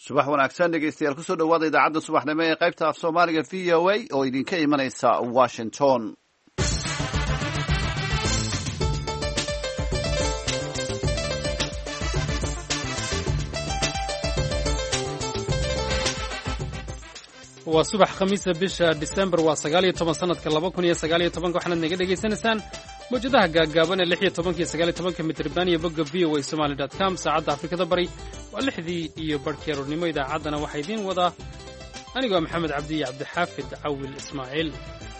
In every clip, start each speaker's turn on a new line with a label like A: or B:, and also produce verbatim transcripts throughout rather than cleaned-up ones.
A: subax wanaagsan dhegeystayaal kusoo dhawaada idaacadda subaxnimo ee qaybta af soomaaliga v o a oo idinka imanaysa washington.
B: waa subax khamiisa bisha December waa sagaal iyo toban sanadka laba kun iyo sagaal iyo toban waxaad naga dhageysanaysaan mawjadaha gaagaaban ee lix iyo toban iyo sagaal iyo toban mitirban iyo bogga v o a somali dot com saacadda Afrikada Bari waa lixdii iyo barkii aroornimo. idaacaddana waxaa idiin wadaa anigoo Maxamed Cabdi iyo Cabdixaafid Cawil Ismaaciil.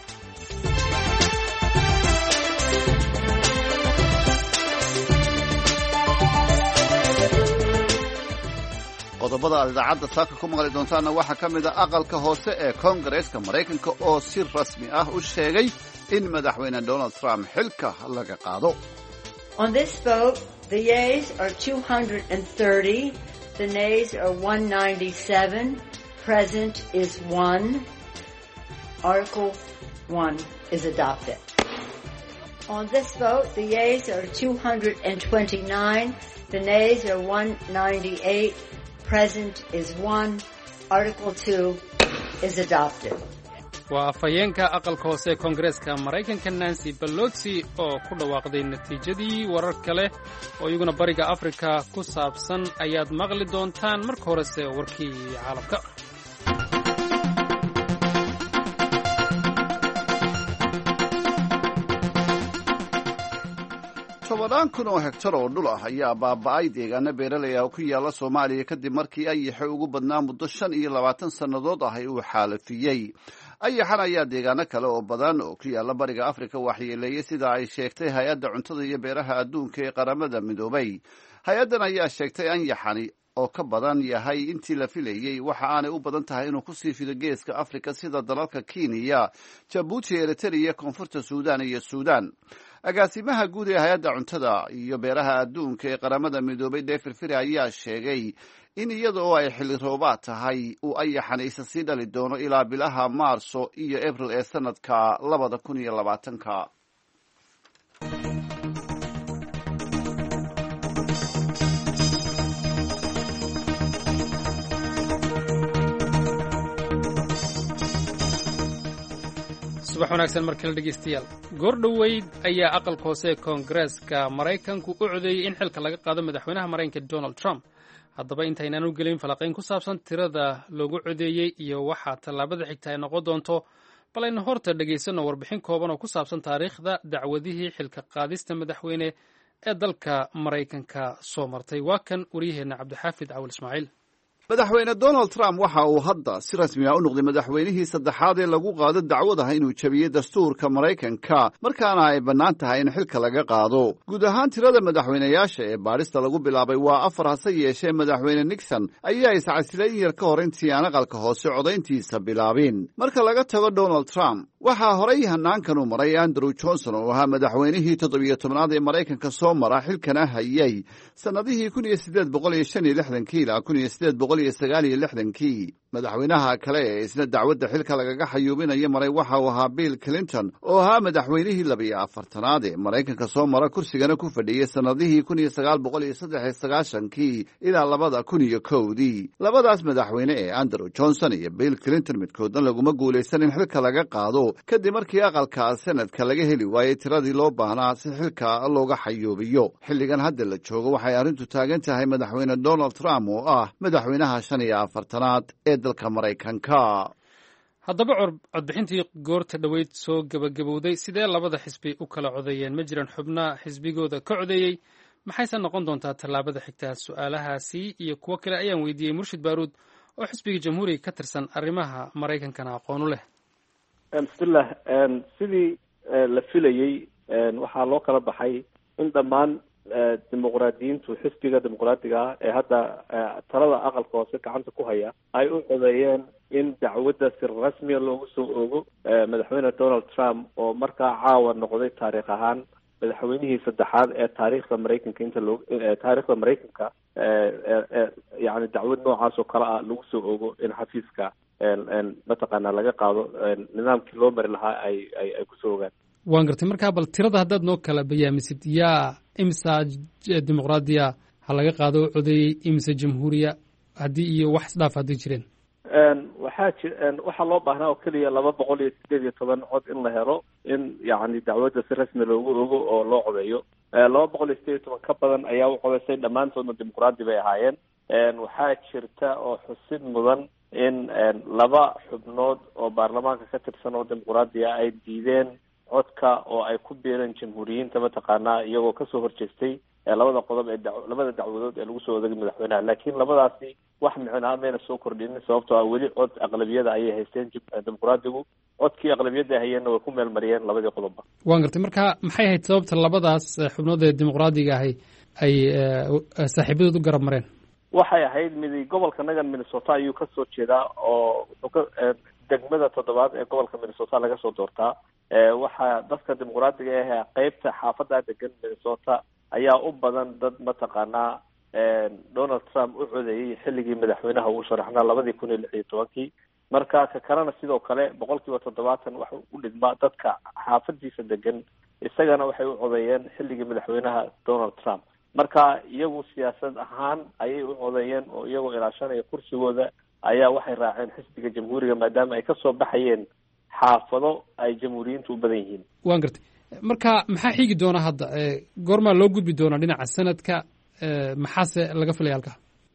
A: qodobada aad idaacadda saaka ku maqli doontaana waxaa ka mid a aqalka hoose ee koongareeska maraykanka oo si rasmi ah u sheegay in madaxweyne Donald Trump xilka laga qaado.
C: On this vote, the yeas are two hundred thirty, the nays are one hundred ninety-seven, present is one. Article one is adopted. On this vote, the yeas are two hundred twenty-nine, the nays are one hundred ninety-eight. Present is one. Article two is adopted.
B: waa afhayeenka aqalka hoose ee koongareeska maraykanka Nancy Pelosi oo ku dhawaaqday natiijadii warar kale oo iyaguna bariga Afrika ku saabsan ayaad maqli doontaan. marka horese warkii caalamka.
A: tobannaan kun oo hektar oo dhul ah ayaa baaba'ay deegaano beeraley ah oo ku yaala Soomaaliya kadib markii ayaxa ugu badnaa muddo shan iyo labaatan sannadood ah uu xaalafiyey. ayaxan ayaa deegaano kale oo badan oo ku yaala bariga Afrika waxyeeleeyay sida ay sheegtay hay-adda cuntada iyo beeraha adduunka ee qaramada midoobay. hay-addan ayaa sheegtay ayaxani oo ka badan yahay intii la filayey waxa aanay u badan tahay inuu kusii fido geeska Afrika sida dalalka Kenya, Djibouti, Eritrea, Koonfurta Suudaan iyo Suudaan. agaasimaha guud ee hay-adda cuntada iyo beeraha adduunka ee qaramada midoobay David Firi ayaa sheegay in iyada oo ay xilli roobaad tahay uu ayaxan isa sii dhali doono ilaa bilaha Maarso iyo Abril ee sanadka labada kun iyo labaatanka.
B: subax wanaagsan markale dhegeystayaal. goor dhoweyd ayaa aqalka hoose ee koongareeska maraykanku u codeeyey in xilka laga qaado madaxweynaha maraykanka Donald Trump. haddaba intaynaan u gelin falanqayn ku saabsan tirada loogu codeeyey iyo waxaa tallaabada xigta ay noqon doonto, bal aynu horta dhegaysanno warbixin kooban oo ku saabsan taariikhda dacwadihii xilka qaadista madaxweyne ee dalka maraykanka soo martay. waa kan wariyaheenna Cabdixaafid Cawil Ismaaciil.
A: madaxweyne Donald Trump waxa uu hadda si rasmi ah u noqday madaxweynihii saddexaad ee lagu qaado dacwadaha inuu jabiyey dastuurka Maraykanka markaana ay bannaan tahay in xilka laga qaado. guud ahaan tirada madaxweynayaasha ee baadhista lagu bilaabay waa afar, hase yeeshee madaxweyne Nixon ayaa iscasilay in yar ka hor intii aan aqalka hoose codayntiisa bilaabin. marka laga tago Donald Trump, waxaa horay hanaankan u maray Andrew Johnson oo ahaa madaxweynihii toddobiyo tobnaad ee Maraykanka soo mara xilkana hayay sannadihii kun iyo siddeed boqol iyo shan iyo lixdankii ilaa kun iyo siddeed boqol iyo sagaal iyo lixdankii. madaxweynaha kale ee isna dacwadda xilka lagaga xayuubinayo maray waxa uu ahaa Bill Clinton oo ahaa madaxweynihii labiyo afartanaad ee Maraykanka soo mara kursigana ku fadhiyey sannadihii kun iyo sagaal boqol iyo saddex iyo sagaashankii ilaa labada kun iyo kowdii. labadaas madaxweyne ee Andrew Johnson iyo Bill Clinton midkoodna laguma guulaysan in xilka laga qaado kadib markii aqalka senadka laga heli waayey tiradii loo baahnaa si xilka looga xayuubiyo. xilligan hadda la joogo waxay arrintu taagan tahay madaxweyne Donald Trump oo ah madaxweynaha shan iyo afartanaad ee dalka Maraykanka.
B: haddaba codbixintii goorta dhoweyd soo gabagabowday sidee labada xisbi u kala codeeyeen? ma jiraan xubna xisbigooda ka codeeyey? maxayse noqon doontaa tallaabada xigta? su-aalahaasi iyo kuwo kale ayaan weydiiyey Murshid Baaruud oo xisbiga jamhuuriga ka tirsan arrimaha Maraykankana aqoon u leh.
D: bismillah. sidii la filayey waxaa loo kala baxay in dhammaan dimuqraadiyiintu xisbiga dimuqraadiga ah ee hadda talada aqalka hoose gacanta ku haya ay u codeeyeen in dacwadda si rasmiya loogu soo oogo madaxweyne Donald Trump oo markaa caawa noqday taariikh ahaan madaxweynihii saddexaad ee taariikhda Maraykanka inta loo taariikhda Maraykanka yani dacwad noocaas oo kale ah lagu soo oogo in xafiiska mataqaanaa laga qaado nidaamkii loo mari lahaa ay ay ay kusoo ogaan.
B: waan gartay. markaa bal tirada haddaad noo kala bayaamisid, yaa imisa dimuqraadiya ha laga qaado codeeyey, imisa jamhuuriya haddii iyo wax isdhaaf haddii jireen
D: waxaa ji waxaa loo baahnaa oo keliya laba boqol iyo sideed iyo toban cod in la helo in yacni dacwadda si rasmi loogu ogo oo loo codeeyo laba boqol iyo sideed iyo toban ka badan ayaa u codeysay, dhammaantoodna dimuqraadi bay ahaayeen. waxaa jirta oo xusid mudan in laba xubnood oo baarlamaanka ka tirsan oo dimuqraadiga ay diideen codka oo ay ku biireen jamhuuriyiinta mataqaanaa iyagoo kasoo horjeestay labada qodob ee labada dacwadood ee lagu soo odeegay madaxweynaha. laakiin labadaasi wax micnaa mayna soo kordhinin, sababtoo ah weli cod aqlabiyada ayay haysteen dimuqraadigu. codkii aqlabiyada hayeenna way ku meel mariyeen labadii qodobba.
B: waan gartay. marka maxay ahayd sababta labadaas xubnood ee dimuqraadiga ahi ay saaxiibadood u garab mareen?
D: waxay ahayd midi gobolka nagan minnesota ayuu kasoo jeedaa oo wuxuu ka degmada toddobaad ee gobolka minnesota laga soo doortaa. waxaa dadka dimuqraadiga ah qeybta xaafada degan minnesota ayaa u badan dad mataqaanaa donald trump u codeeyey xilligii madaxweynaha uu sharaxnaa labadii kun iyo lix iyo tobankii. marka ka kalena sidoo kale boqol kiiba toddobaatan waxa u dhigmaa dadka xaafadiisa degan, isagana waxay u codeeyeen xilligii madaxweynaha donald trump. marka iyagu siyaasad ahaan ayay u codeeyeen oo iyagoo ilaashanaya kursigooda ayaa waxay raaceen xisbiga jamhuuriga maadaama ay kasoo baxayeen xaafado ay jamhuuriyiintu u badan yihiin.
B: waan gartay. marka maxaa xigi doona hadda? goormaa loo gudbi doonaa dhinaca sanadka? maxaase laga filaya halka?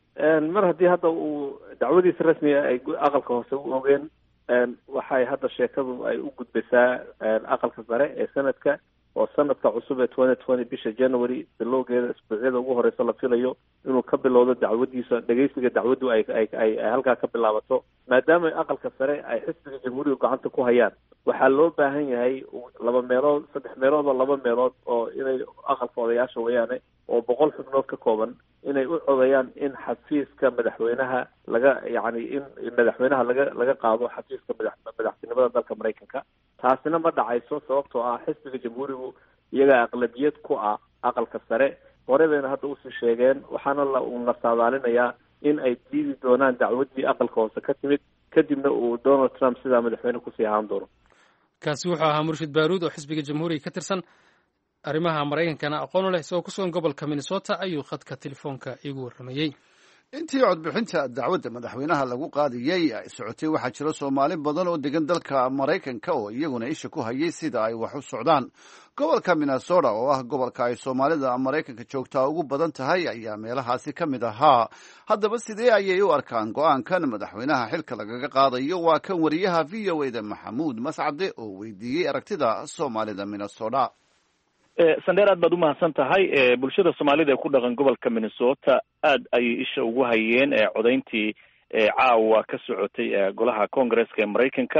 D: mar haddii hadda uu dacwadiisa rasmiga ay aqalka hoose u ogeen, waxay hadda sheekadu ay u gudbaysaa aqalka sare ee sanadka oo sanadka cusub ee twenty twenty bisha january bilowgeeda isbuucyada ugu horeysa la filayo inuu ka bilowdo dacwadiisa. dhegeysiga dacwaddu ay ay ay halkaa ka bilaabato. maadaama aqalka sare ay xisbiga jamhuuriga gacanta ku hayaan, waxaa loo baahan yahay laba meelood saddex meelood oo laba meelood oo inay aqalka odayaasha weeyaane oo boqol xubnood ka kooban inay u codeeyaan in xafiiska madaxweynaha laga yacni in madaxweynaha laga laga qaado xafiiska madax madaxtinimada dalka Mareykanka. taasina ma dhacayso sababtoo ah xisbiga jamhuurigu iyaga aqlabiyad ku ah aqalka sare. hore bayna hadda usii sheegeen, waxaana la una saadaalinayaa in ay diidi doonaan dacwadii aqalka hoose ka timid, kadibna uu donald trump sidaa madaxweyne kusii ahaan doono.
B: kaasi wuxuu ahaa murshid baaruud oo xisbiga jamhuuriga ka tirsan, arrimaha maraykankana aqoon u leh, isagoo ku sugan gobolka minnesota ayuu khadka telefoonka iigu warramayey.
A: intii codbixinta dacwadda madaxweynaha lagu qaadiyey ay socotay waxaa jira soomaali badan oo degan dalka maraykanka oo iyaguna isha ku hayay sida ay wax u socdaan. gobolka minnesota oo ah gobolka ay soomaalida maraykanka joogtaa ugu badan tahay ayaa meelahaasi ka mid ahaa. haddaba sidee ayay u arkaan go-aankan madaxweynaha xilka lagaga qaadayo? waa kan wariyaha v o eda maxamuud mascade oo weydiiyey aragtida soomaalida minnesota.
E: sandheer aad baad umahadsan tahay. bulshada soomaalida ee ku dhaqan gobolka minnesota aad ayay isha ugu hayeen codayntii caawa ka socotay golaha congresska ee maraykanka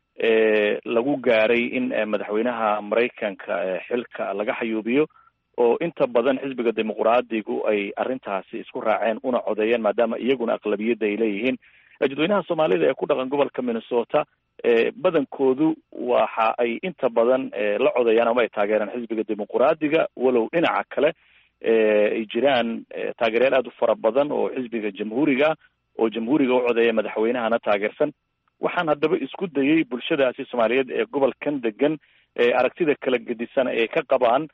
E: lagu gaaray in madaxweynaha maraykanka xilka laga xayuubiyo, oo inta badan xisbiga dimuqraadigu ay arrintaasi isku raaceen una codeeyeen maadaama iyaguna aqlabiyadda ay leeyihiin. dadweynaha soomaalida ee ku dhaqan gobolka minnesota badankoodu waxa ay inta badan la codeeyaan ama ay taageeraan xisbiga dimuqraadiga, walow dhinaca kale ay jiraan taageerayaal aad u fara badan oo xisbiga jamhuuriga oo jamhuuriga u codeeya madaxweynahana taageersan. waxaan haddaba isku dayey bulshadaasi soomaaliyeed ee gobolkan degan aragtida kala gedisan ee ka qabaan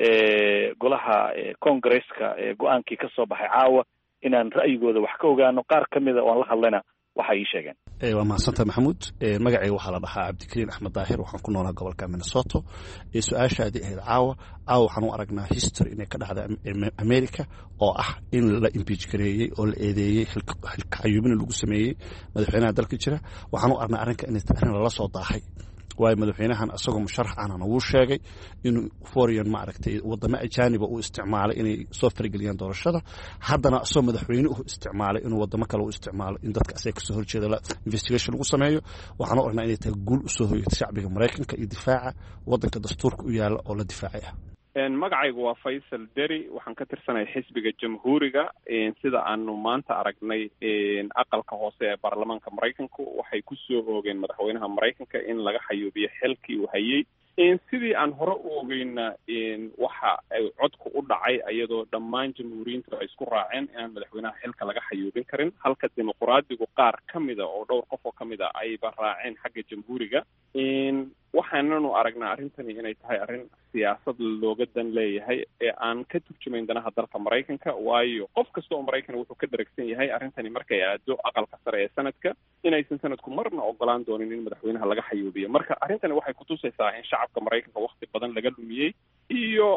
E: golaha congresska go-aankii ka soo baxay caawa inaan ra'yigooda wax ka ogaano. qaar ka mida oo aan la hadlayna waxay ii sheegeen.
F: waa mahadsantahay maxamuud. magacayga waxaa la dhahaa cabdikariin axmed daahir, waxaan ku noolaa gobolka minnesota. su-aashaadii ahayd caawa caawa waxaan u aragnaa history inay ka dhacda america oo ah in la impeach gareeyey oo la eedeeyey xilka xayuubina lagu sameeyey madaxweynaha dalka jira. waxaan u aragnaa arrinka in arrin lala soo daahay, waayo madaxweynahan isagoo musharax ahna wuu sheegay inuu foreign maaragtay wadamo ajaaniba uu isticmaalay inay soo farageliyaan doorashada. haddana isagoo madaxweyne u isticmaalay inuu wadamo kale u isticmaalo in dadka asaga kasoo horjeeda la investigation lagu sameeyo. waxaan u aragnaa inay tahay guul usoo hoyatay shacbiga maraykanka iyo difaaca waddanka dastuurka u yaala oo la difaacay ah.
G: magacaygu waa faysal deri, waxaan ka tirsanahay xisbiga jamhuuriga. sida aanu maanta aragnay aqalka hoose ee baarlamaanka maraykanku waxay kusoo oogeen madaxweynaha maraykanka in laga xayuubiyo xilkii uu hayay. sidii aan hore u ogeyna waxa ay codku u dhacay iyadoo dhammaan jamhuuriyiintu ay isku raaceen inaan madaxweynaha xilka laga xayuubin karin, halka dimuqraadigu qaar ka mida oo dhowr qof oo ka mid a ayba raaceen xagga jamhuuriga. waxaananu aragnaa arrintani inay tahay arrin siyaasad looga dan leeyahay ee aan ka turjumayn danaha dalka maraykanka, waayo qof kasta oo maraykan wuxuu ka daragsan yahay arrintani markay aado aqalka sare ee sanadka inaysan sanadku marna ogolaan doonin in madaxweynaha laga xayuubiyo. marka arrintani waxay kutusaysaa in shacabka maraykanka wakti badan laga lumiyey iyo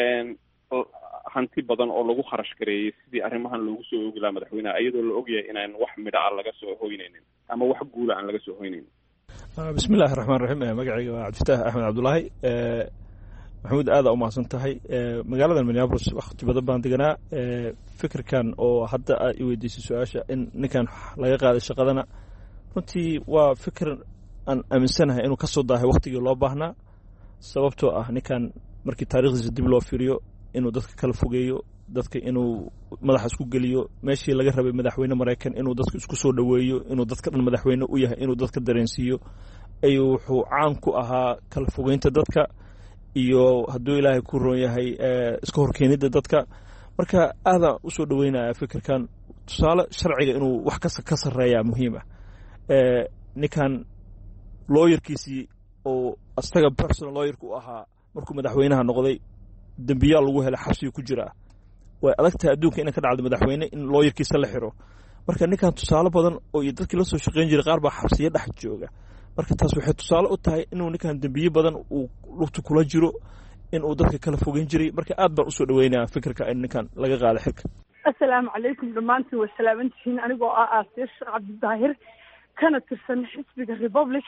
G: hanti badan oo lagu kharash gareeyey sidii arrimahan loogu soo oogi lahaa madaxweynaha, iyadoo la ogyahay inaan wax midha a laga soo hoynaynin ama wax guula aan laga soo hoynaynin.
H: bismi illahi raxmaan raxiim. magacayga waa cabdifataah axmed cabdullaahi. maxamuud aada u mahadsan tahay. magaaladan minneapolis wakti badan baan deganaa. fikirkan oo hadda aad i weydiisay su-aasha in ninkan laga qaaday shaqadana, runtii waa fikir aan aaminsanahay inuu ka soo daahay waktigii loo baahnaa, sababtoo ah ninkan markii taarikhdiisa dib loo fiiriyo inuu dadka kala fogeeyo, dadka inuu madaxa isku geliyo, meeshii laga rabay madaxweyne maraykan inuu dadka isku soo dhoweeyo, inuu dadka dhan madaxweyne u yahay, inuu dadka dareensiiyo, ayuu wuxuu caan ku ahaa kala fogeynta dadka iyo hadduu ilaahay ku roon yahay iska horkeenidda dadka. marka aadaan usoo dhoweynaya fikirkan. tusaale sharciga inuu wax kasta ka sarreeyaa muhiim ah. ninkan looyarkiisii oo asaga personal looyarka u ahaa markuu madaxweynaha noqday dembiyaa lagu helay xabsiga ku jira. way adag tahay adduunka inay ka dhacdo madaxweyne in looyarkiisa la xiro. marka ninkan tusaale badan oo iyo dadkii la soo shaqayn jiray qaar baa xabsiyo dhex jooga. marka taas waxay tusaale u tahay inuu ninkan dembiye badan uu lugta kula jiro, inuu dadka kala fogeyn jiray. marka aad baan usoo dhaweynayaa fikirka in ninkan laga qaado xilka.
I: assalaamu calaykum dhammaantiin way salaamantihiin. anigoo ah aasiya cabdidaahir kana tirsan xisbiga republic.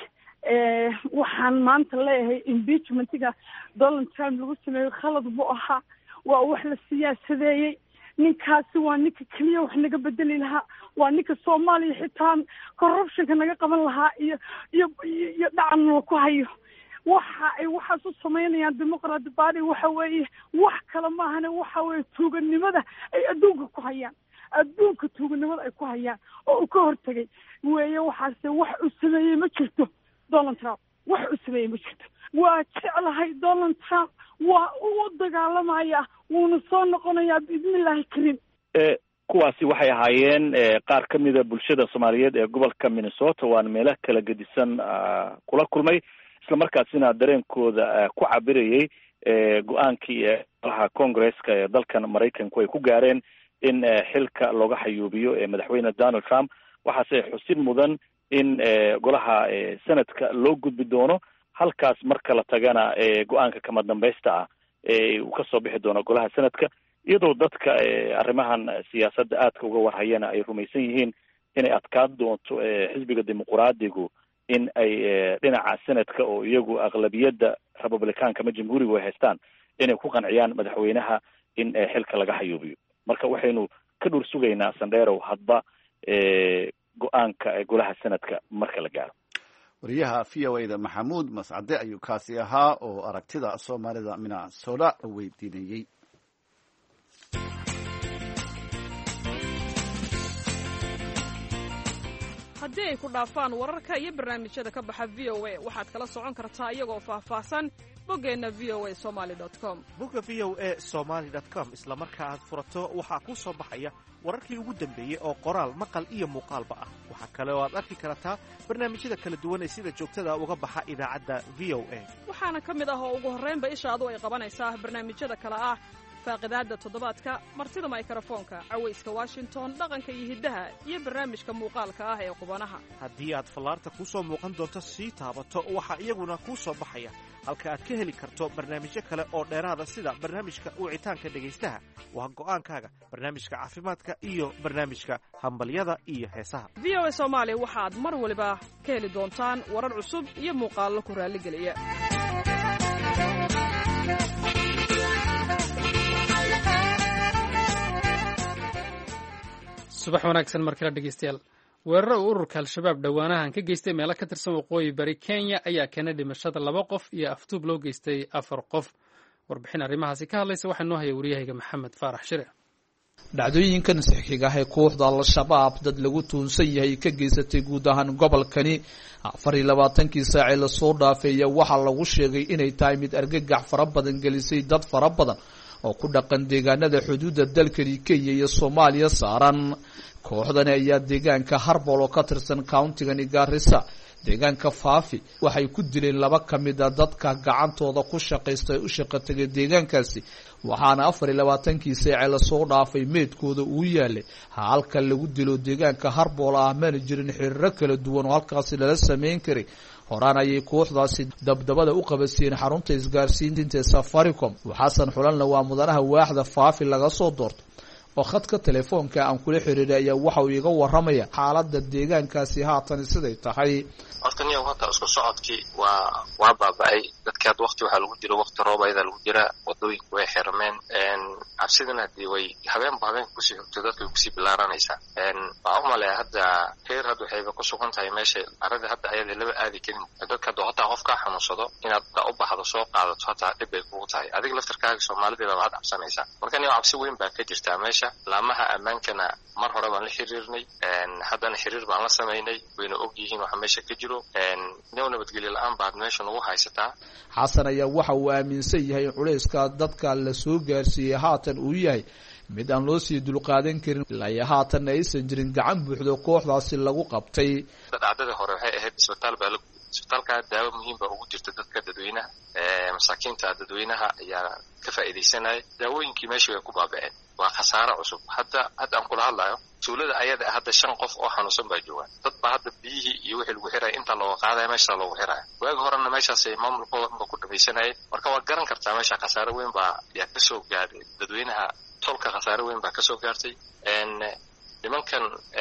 I: waxaan maanta leeyahay impeachmentiga donald trump lagu sameeyo khalad buu ahaa, waa wax la siyaasadeeyey. ninkaasi waa ninka keliya wax naga bedeli lahaa, waa ninka soomaaliya xitaa corruptionka naga qaban lahaa iyo iyo iyo dhacan ku hayo. waxa ay waxaas u samaynayaan dimuqraadi baadi waxa weeye wax kale maahane waxa weeye tuuganimada ay adduunka ku hayaan, adduunka tuuganimada ay ku hayaan oo uu ka hortagay weeye. waxaase wax u sameeyey ma jirto donald trump, wax u sameeyey ma jirto. waa jeclahay donald trump, waa u dagaalamaya, wuuna soo noqonayaa biidnillaahi kariim.
E: kuwaasi waxay ahaayeen qaar ka mida bulshada soomaaliyeed ee gobolka minnesota, waana meelo kala gedisan kula kulmay, isla markaasina dareenkooda ku cabirayay go-aankii golaha congresska ee dalkan maraykanku ay ku gaareen in xilka looga xayuubiyo madaxweyne donald trump. waxaase xusid mudan in golaha sanadka loo gudbi doono, halkaas marka la tagana go-aanka kama dambaysta ah uu ka soo bixi doono golaha sanadka, iyadoo dadka arrimahan siyaasadda aadka uga warhayana ay rumaysan yihiin inay adkaan doonto xisbiga dimuqraadigu in ay dhinaca sanadka oo iyagu aqlabiyadda republicaanka ama jamhuuriga ay haystaan inay ku qanciyaan madaxweynaha in xilka laga xayuubiyo. marka waxaynu ka dhur sugaynaa sandheerow hadba go-aanka golaha sanadka marka la gaaro.
A: wariyaha v o a da maxamuud mascade ayuu kaasi ahaa oo aragtida soomaalida minnesota weydiinayey.
J: haddii ay ku dhaafaan wararka iyo barnaamijyada ka baxa v o a waxaad kala socon kartaa iyagoo faahfaahsan boggeenna v o a somaali dot com.
K: bogga v o a somaali dot com isla marka aad furato waxaa kuu soo baxaya wararkii ugu dambeeyey oo qoraal maqal iyo muuqaalba ah. waxaa kale oo aad arki kartaa barnaamijyada kala duwan ee sida joogtada uga baxa idaacadda v o a.
J: waxaana ka mid ah oo ugu horraynba ishaadu ay qabanaysaa barnaamijyada kale ah faaqidaadda toddobaadka, martida mikrofoonka, cawayska washington, dhaqanka iyo hiddaha, iyo barnaamijka muuqaalka ah ee qubanaha.
K: haddii aad fallaarta kuu soo muuqan doonto sii taabato waxaa iyaguna kuu soo baxaya halka aad ka heli karto barnaamijyo kale oo dheeraada sida barnaamijka wicitaanka dhegaystaha, waa go'aankaaga, barnaamijka caafimaadka iyo barnaamijka hambalyada iyo heesaha.
J: v o a soomaali waxaad mar waliba ka heli doontaan warar cusub iyo muuqaallo ku raalligeliya.
B: subax wanaagsan markale dhegeystayaal. weeraro uu ururka al-shabaab dhowaanahan ka geystay meelo ka tirsan waqooyi bari kenya ayaa keenay dhimashada laba qof iyo aftuub loo geystay afar qof. warbixin arrimahaasi ka hadlaysa waxaa noo haya wariyahayga maxamed faarax shire.
L: dhacdooyinkan saxiiga ah ee kooxda al-shabaab dad lagu tuunsan yahay ka geysatay guud ahaan gobolkani afar iyo labaatankii saacee lasoo dhaafeeya waxaa lagu sheegay inay tahay mid argagax fara badan gelisay dad fara badan oo ku dhaqan deegaanada xuduudda dalkani kenya iyo soomaaliya saaran. kooxdani ayaa deegaanka harbol oo ka tirsan countigani gaarisa deegaanka faafi waxay ku dileen laba ka mid a dadka gacantooda ku shaqaysta ee u shaqo tegay deegaankaasi waxaana afar iyo labaatankii saace lasoo dhaafay meydkooda uu yaalay halka lagu dilo deegaanka harbool ah mana jirin xiriiro kala duwan oo halkaasi lala samayn karay horaan ayay kooxdaasi dabdabada u qabasiyeen xarunta isgaarsiinta Safaricom waxaasan xulanna waa mudanaha waaxda faafi laga soo doorto oo khadka telefoonka aan kula xiriiray ayaa waxa uu iga waramaya xaaladda deegaankaasi haatan siday tahay
M: horta niyo hata isku socodkii waa waa baabay dadka had waqti waxa lagu jiro waqti roob ayda lagu jira wadooyinku way xirmeen een cabsidana hadii way habeen habeen ku sii hogto dadku ku sii bilaaranaysa een waa u maleeyahay hadda heer hadda waxay ku sugan tahay meesha arada hadda ayada laba aadi karin dadka doonta qofka xanuunsado inaad u baxdo soo qaadato hata dib ay ku tahay adiga laftarkaaga Soomaalida waa cabsanaysa marka niyo cabsi weyn baa ka jirta meesha laamaha amaankana mar hore baan la xiriirnay een haddana xiriir baan la sameynay wayna og yihiin waxa meesha ka jiro een niyo nabadgelyo la'aan baad meesha ugu haysataa
L: xasan ayaa waxa uu aaminsan yahay culayska dadka la soo gaarsiiyay haatan uu yahay mid aan loo sii dulqaadan karin ilaa haatan aysan jirin gacan buuxdo kooxdaasi lagu qabtay
M: dhacdada hore waxay ahayd isbitaal baa isbitaalka daawo muhiim ah ugu jirta dadka dadweynaha ee masaakiinta dadweynaha ayaa ka faa'iideysanay daawooyinkii meesha way ku baaba'een waa khasaaro cusub hadda hadda aan kula hadlayo tuulada ayada hadda shan qof oo xanuunsan baa jooga dad baa hadda biyihii iyo wixii lagu xiray inta loo qaaday meesha loogu xiray waag horena meeshaas ay maamulkooda ku dhamaysanay marka waa garan kartaa meesha khasaaro weyn baa yaa ka soo gaaray dadweynaha tolka khasaaro weyn baa ka soo gaartay een nimankan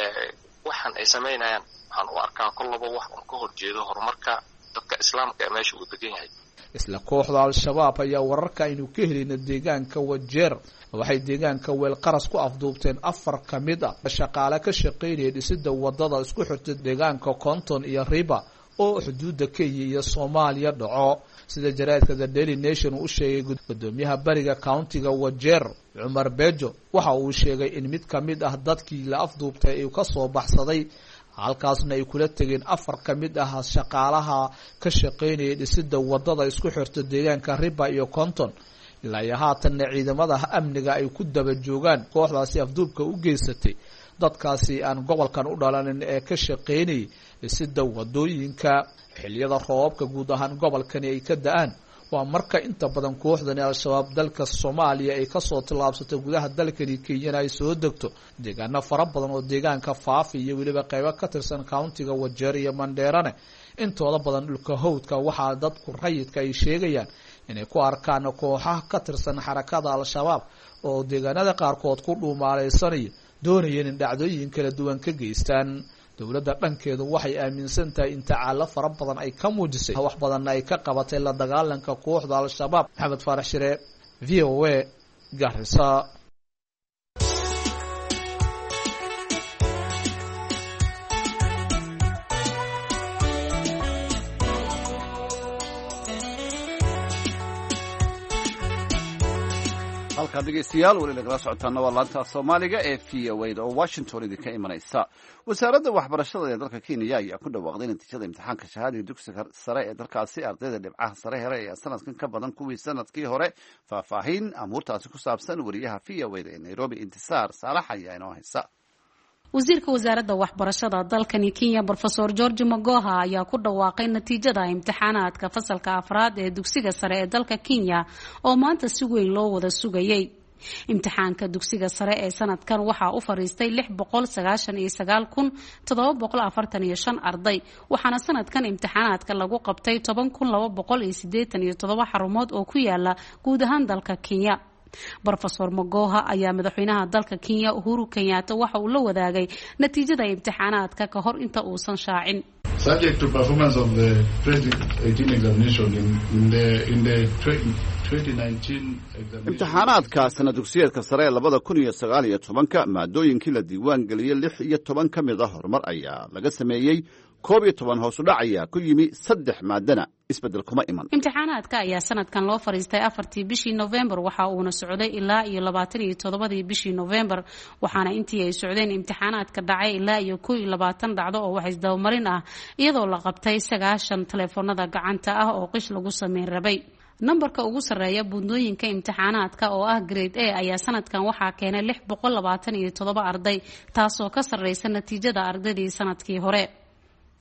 M: waxaan ay sameynayaan waxaan u arkaa kullaba wax uu ka horjeedo horumarka dadka islaamka ee meesha uu degan yahay
L: isla kooxda al-shabaab ayaa wararka inuu ka helina deegaanka wajeer waxay deegaanka weel qaras ku afduubteen afar ka mid ah shaqaale ka shaqeynaya dhisida wadada isku xirta deegaanka Konton iyo Riba oo xuduudda Kenya iyo Soomaaliya dhaco sida jaraa'idka The Daily Nation uu sheegay gudoomiyaha bariga countiga Wajeer Cumar Bejo waxa uu sheegay in mid ka mid ah dadkii la afduubtay uu ka soo baxsaday halkaasna ay kula tageen afar ka mid ah shaqaalaha ka shaqeynaya dhisida wadada isku xirta deegaanka Riba iyo Konton ilaa haatan ciidamada amniga ay ku daba joogaan kooxdaasi afduubka u geysatay dadkaasi aan gobolkan u dhalanin ee ka shaqeynay sida wadooyinka xilliyada roobka guud ahaan gobolkani ay ka da'aan waa marka inta badan kooxdan al-shabaab dalka Soomaaliya ay ka soo tilaabsatay gudaha dalkani Kenya ay soo degto deegaano fara badan oo deegaanka Faafi iyo waliba qaybo ka tirsan countiga Wajeer iyo Mandheerane intooda badan dhulka hawdka waxa dadku rayidka ay sheegayaan inay ku arkaan kooxaha ka tirsan xarakada al-shabaab oo deegaanada qaarkood ku dhuumaaleysanay doonayeen in dhacdooyin kala duwan ka geystaan dawladda dhankeedu waxay aaminsan tahay in tacaalo fara badan ay ka muujisay wax badan ay ka qabatay la dagaalanka kooxda al-shabaab Maxamed Faarax Shire V O A Garissa
A: halkaan dhegeystayaal weli lagala socotaana waa laanta Soomaaliga ee V O A oo Washington idinka imanaysa wasaaradda waxbarashada ee dalka Kenya ayaa ku dhawaaqday natiijada imtixaanka shahaadiga dugsiga sare ee dalkaasi ardayda dhibcaha sare hele ee sanadkan ka badan kuwii sanadkii hore faahfaahin amuurtaasi ku saabsan wariyaha V O A ee Nairobi Intisaar Saalax ayaa inoo haysa
N: wasiirka wasaaradda waxbarashada dalkani Kenya Professor George Magoha ayaa ku dhawaaqay natiijada imtixaanaadka fasalka afraad ee dugsiga sare ee dalka Kenya oo maanta si weyn loo wada sugayay imtixaanka dugsiga sare ee sanadkan waxa uu fariistay lix boqol sagaashan iyo sagaal kun toddoba boqol afartan iyo shan arday waxaana sanadkan imtixaanaadka lagu qabtay toban kun laba boqol iyo siddeetan iyo toddoba xarumood oo ku yaala guud ahaan dalka Kenya Professor Magoha ayaa madaxweynaha dalka Kenya Uhuru Kenyatta waxa uu la wadaagay natiijada imtixaanaadka ka hor inta uusan shaacin
O: subject to performance of the twenty eighteen examination in, in the in the twenty nineteen examination
A: imtixaanaadka sanad dugsiyeedka sare labada kun iyo sagaal iyo tobanka maadooyinkii la diiwaan geliyay lix iyo toban ka mid ah horumar ayaa laga sameeyay koob iyo toban hoos u dhac ayaa ku yimi saddex maadana isbedel kuma iman
N: imtixaanaadka ayaa sanadkan loo fariistay afartii bishii November waxa uuna socday ilaa iyo labaatan iyo toddobadii bishii November waxaana intii ay socdeen imtixaanaadka dhacay ilaa iyo kow iyo labaatan dhacdo oo wax isdabamarin ah iyadoo la qabtay sagaashan telefoonada gacanta ah oo qish lagu sameyn rabay numberka ugu sareeya buundooyinka imtixaanaadka oo ah grade A ayaa sanadkan waxaa keenay lix boqol labaatan iyo toddoba arday taasoo ka sareysa natiijada ardaydii sanadkii hore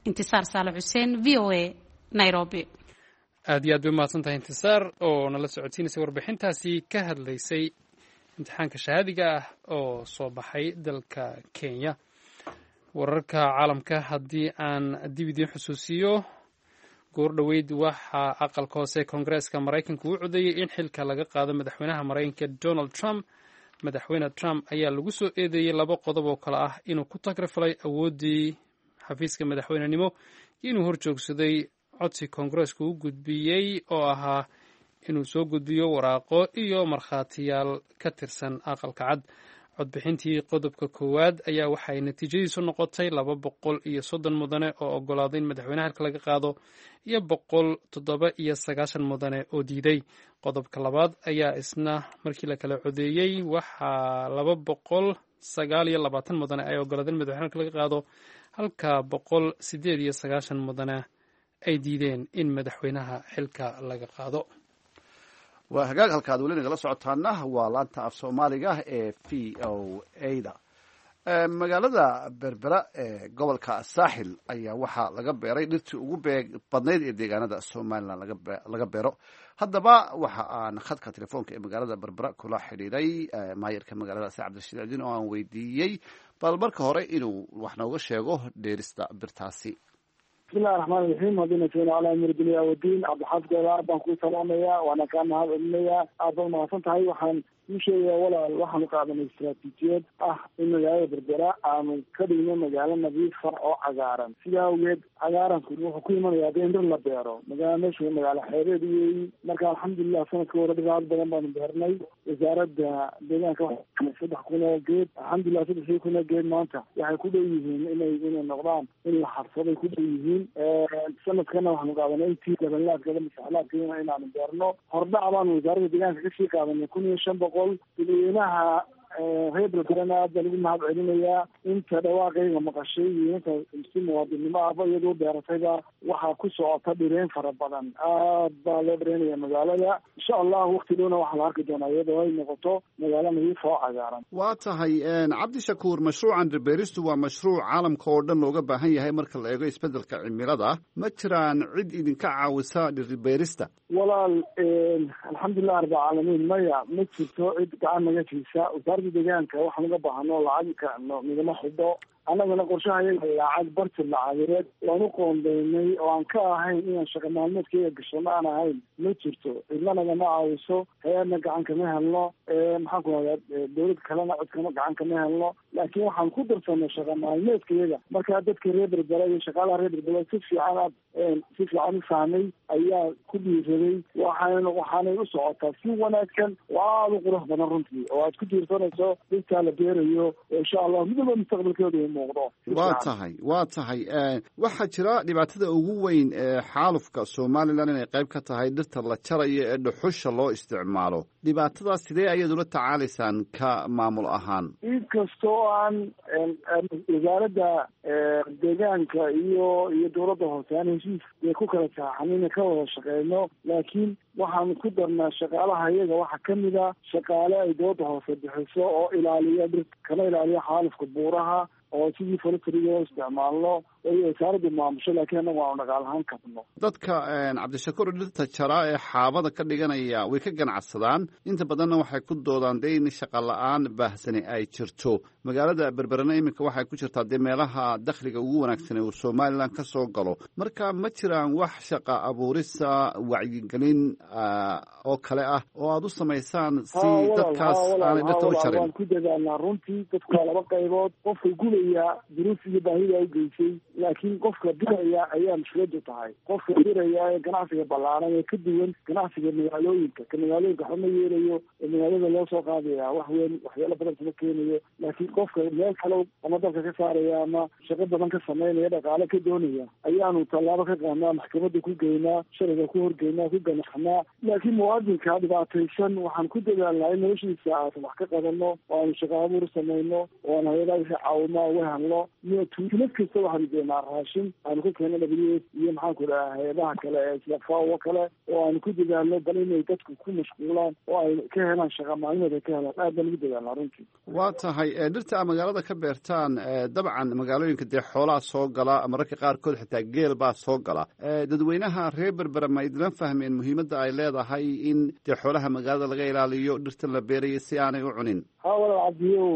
N: intisaar saale xuseen v o a nairobi.
B: aad iyo aad bay umahadsan tahay intisaar oo nala socodsiinaysay warbixintaasi ka hadlaysay imtixaanka shahaadiga ah oo soo baxay dalka kenya. wararka caalamka haddii aan dib idiin xusuusiyo, goor dhoweyd waxaa aqalka hoose koongareeska maraykanka u codeeyey in xilka laga qaado madaxweynaha maraykanka donald trump. madaxweyne trump ayaa lagu soo eedeeyey laba qodob oo kale ah inuu ku tagrifalay awooddii xafiiska madaxweynenimo iyo inuu horjoogsaday codsi koongareesku u gudbiyey oo ahaa inuu soo gudbiyo waraaqo iyo markhaatiyaal ka tirsan aqalka cad. codbixintii qodobka koowaad ayaa waxay natiijadiisu noqotay laba boqol iyo soddon mudane oo oggolaaday in madaxweynaha xilka laga qaado iyo boqol toddoba iyo sagaashan mudane oo diiday. qodobka labaad ayaa isna markii la kala codeeyey waxaa laba boqol sagaal iyo labaatan mudane ay oggolaadeen madaxweynaha xilka laga qaado, halka boqol sideed iyo sagaashan mudane ay diideen in madaxweynaha xilka laga qaado.
A: waa hagaag halkaad weli nagala socotaana waa laanta af soomaaliga ee v o a-da. magaalada berbera ee gobolka saaxil ayaa waxaa laga beeray dhirtii ugu beeg badnayd ee deegaanada somalilan laga beero. haddaba waxa aan khadka telefoonka ee magaalada berbera kula xidhiiray maayarka magaaladaasi cabdirashiid cidiin oo aan weydiiyey bal marka hore inuu wax nooga sheego dheerista birtaasi.
P: bismillahi raxmaan raxiim haddina keena calaa amir dunya wadiin cabdixaafid eelaar baan kuu salaamayaa waana kaa mahad celinayaa aad baad mahadsan tahay. waxaan kuu sheegayaa walaal waxaanu qaadanay istaraatiijiyad ah in magaalada berbera aanu ka dhigno magaalo nadiifa oo cagaaran. sidaa awgeed cagaaranku wuxuu ku imanayaa dee in dhir la beero. magaala meesha magaalo xeebeed weeyi. marka alxamdulilah sanadka hore dhir aad badan baanu beernay. wasaaradda deegaanka saddex kun oo geed alxamdulilah saddexdii kun oo geed maanta waxay ku dhow yihiin inay inay noqdaan in la xarsaday ku dhow yihiin. sanadkana waxaanu qaadanay intii dabanlaadkada masaxlaadkeena inaanu beerno. hordhac baanu wasaaradda deegaanka kasii qaadanay kun iyo shan boqol dadweynaha reer berberana aad baan ugu mahad celinayaa. inta dhawaaqayga maqashay iyo inta si muwaadinimo ahba iyadoo beeratayba waxaa ku socota dhireen fara badan. aad baa loo dhareynaya magaalada. insha allah wakti dhowna waxaa la arki doonaa iyadoo ay noqoto magaalo nadiifa oo cagaaran.
A: waa tahay cabdishakuur, mashruucan dhirbeeristu waa mashruuc caalamka oo dhan looga baahan yahay marka la eego isbedelka cimilada. ma jiraan cid idinka caawisa dhirbeerista?
P: walaal alxamdulilah rabbilcaalamiin maya ma jirto cid gacan naga siisa. deegaanka waxaan uga baahano lacag kano midama xidho. annagana qorshaha iyaga lacag bartir lacageed waan u qoondeynay oo aan ka ahayn inaan shaqa maalmeedkayga gashano aan ahayn ma jirto. cidlanagama caawiso, hay-adna gacan kama helno, maxaan ku hadaa dawlad kalena codkama gacan kama helno. laakiin waxaan ku darsanay shaqa maalmeedkayaga markaa dadka reer berbera iyo shaqaalaha reer berbera si fiican aad si fiican u fahmay ayaa ku dhiiraday. waxaan waxaanay u socotaa si wanaagsan oo aada u qurux badan runtii oo aad ku diirsanayso dadkaa la beerayo insha allah midaba mustaqbalkeedu
A: waa tahay waa tahay waxaa jira dhibaatada ugu weyn ee xaalufka somalilan inay qayb ka tahay dhirta la jarayo ee dhuxusha loo isticmaalo. dhibaatadaas sidee ayaad ula tacaalaysaan ka maamul ahaan?
P: inkastoo aan wasaaradda deegaanka iyo iyo dawladda hoose aan heshiis ee ku kala saxaxanina ka wada shaqeyno, laakiin waxaan ku darnaa shaqaalaha iyaga waxaa kamid a shaqaale ay dawladda hoose bixiso oo ilaaliya dhirta kana ilaaliya xaalufka buuraha oo sidii forestryga loo isticmaalno ay wasaaraddu maamusho, laakiin annagu aanu dhaqaal ahaan kabno.
A: dadka cabdishakuur dhirta jara ee xaabada ka dhiganaya way ka ganacsadaan. inta badanna waxay ku doodaan dee in shaqa la-aan baahsani ay jirto. magaalada berberena iminka waxay ku jirtaa dee meelaha dakhliga ugu wanaagsan ee uu somalilan ka soo galo. marka ma jiraan wax shaqa abuurisa wacyigelin oo kale ah oo aada u samaysaan si dadkaas aanay dhirta u jarin?
P: waan ku dadaalnaa runtii. dadku waa laba qaybood. qofka gulaya duruuf iyo baahida u geysay, laakiin qofka diraya ayaa mushkiladu tahay. qofka diraya ee ganacsiga ballaaran ee ka duwan ganacsiga magaalooyinka. ka magaalooyinka waxba ma yeelayo ee magaalada loo soo qaadaya wax weyn waxyaalo badan kuma keenayo. laakiin qofka meel kale ama dalka ka saaraya ama shaqo badan ka sameynaya dhaqaale ka doonaya ayaanu tallaabo ka qaadnaa, maxkamadda ku geynaa, sharciga ku horgeynaa, ku ganaxnaa. laakiin muwaadinka dhibaataysan waxaan ku dadaalnaa in noloshiisa aan wax ka qabanno oo aanu shaqo abuur samayno oo aan hay-adaha wixii caawimo uga helno. iyo tuulad kasta waxaan keenaa raashin aanu ka keeno w s iyo maxaan ku dhaha hay-adaha kale ee sida fawo kale oo aanu ku dadaalno bal inay dadku ku mashquulaan oo ay ka helaan shaqa maalmeed ay ka helaan aad baan ugu dadaalnaa runtii
A: waa tahay dhirta a magaalada ka beertaan dabcan magaalooyinka dee xoolaha soo gala mararka qaarkood xitaa geel baa soo gala dadweynaha reer berbera ma idlan fahmeen muhiimadda ay leedahay in dee xoolaha magaalada laga ilaaliyo dhirtan la beerayo si aanay u cunin
P: ha walaal cabdiyow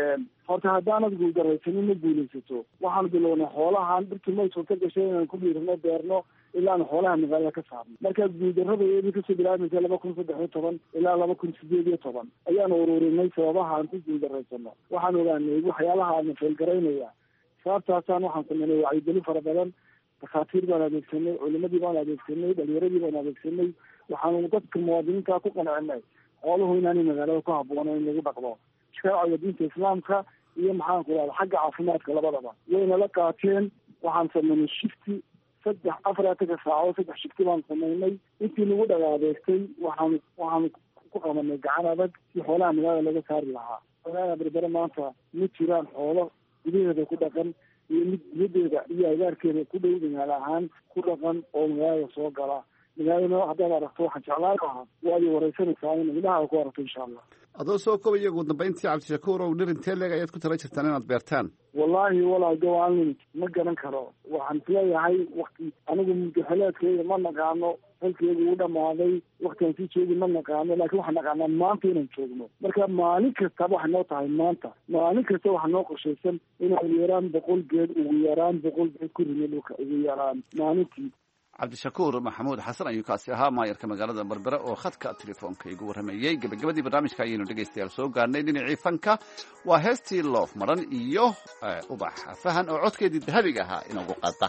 P: horta haddaanad guuldaraysanin ma guulaysato waxaanu bilownay xoolahan dhirtii may suurta gashay inaan ku dhiirano beerno ilaanu xoolaha magaalada ka saarno markaa guuldarrada iyadii kasoo bilaabaysa laba kun saddex iyo toban ilaa laba kun sideed iyo toban ayaanu ururinay sababaha aan ku guuldarraysano waxaan ogaanay waxyaalaha aana feelgaraynaya sababtaasaan waxaan sameynay wacyigelin fara badan dakhaatiir baan adeegsanay culimadii baan adeegsanay dhalinyaradii baan adeegsanay waxaanu dadka muwaadiniinta ku qancinay xooluhu inaanay magaalada ku haboono in lagu dhaqdo sharciga diinta islaamka iyo maxaan ku rahda xagga caafimaadka labadaba wayna la qaateen waxaan sameynay shifti saddex afar atanka saaco saddex shifti baan sameynay intii nagu dhagaadeegtay waxaan waxaan ku qabanay gacan adag si xoolaha magaalada laga saari lahaa magaalada berbere maanta ma jiraan xoolo gudaheeda ku dhaqan iyo mid diyadeeda iyo agaarkeeda ku dhow magaalo ahaan ku dhaqan oo magaalada soo gala magaalada haddaad aragto waxaan jeclaan lahaa waad wareysanaysaa in ilaha ku aragto insha allah
A: adoo soo kobaya ugu dambeyntii cabdishakuur ow dhir intee leeg ayaad ku tala jirtaan inaad beertaan
P: wallaahi walaal gawaalin ma garan karo waxaan isleeyahay wakti anigu mudaxeleedkeyga ma naqaano halkeegu u dhamaaday waktiaan sii joogi ma naqaano laakiin waxaan naqaanaa maanta inaan joogno marka maalin kastaba waxay noo tahay maanta maalin kasta waxaa noo qorshaysan inaan ugu yaraan boqol geed ugu yaraan boqol geed ku rime dhulka ugu yaraan maalintii
A: cabdishakuur maxamuud xasan ayuu kaasi ahaa maayarka magaalada berbere oo khadka telefoonka igu warramayey gebagabadii barnaamijka ayaynu dhegaystayaal soo gaarnay dhinacii fanka waa heestii loof maran iyo ubax fahan oo codkeedii dahabiga ahaa inoogu qaada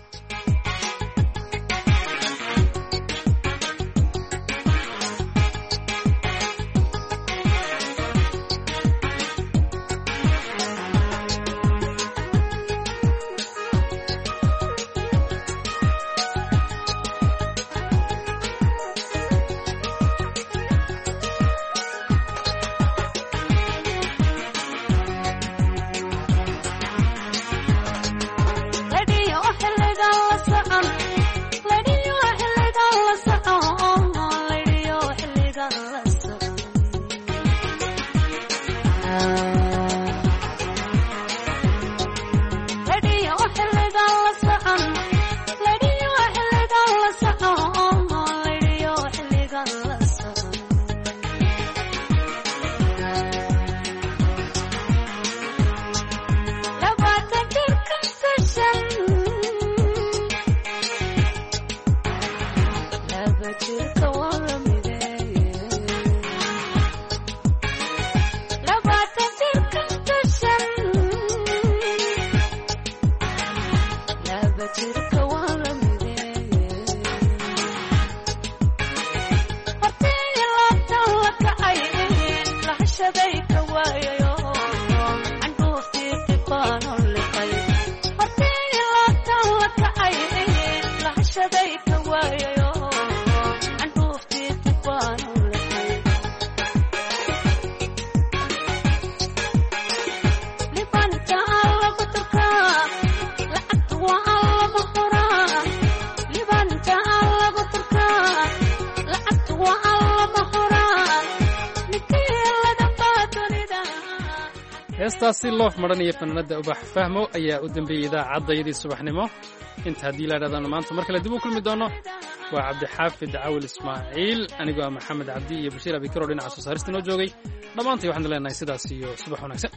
A: heestaasi loof maran iyo fanaanada ubax fahmo ayaa u dambeeyey idaacaddayadii subaxnimo inta haddii la idhahdano maanta mar kale dib u kulmi doono waa cabdixaafid cawil ismaaciil anigoo ah maxamed cabdi iyo bashiir abikaro dhinaca soo saarista inoo joogay dhammaantay waxaanu leenahay sidaas iyo subax wanaagsan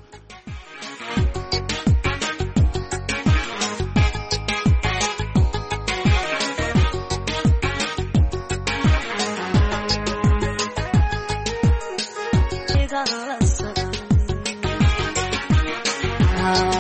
Q: Oh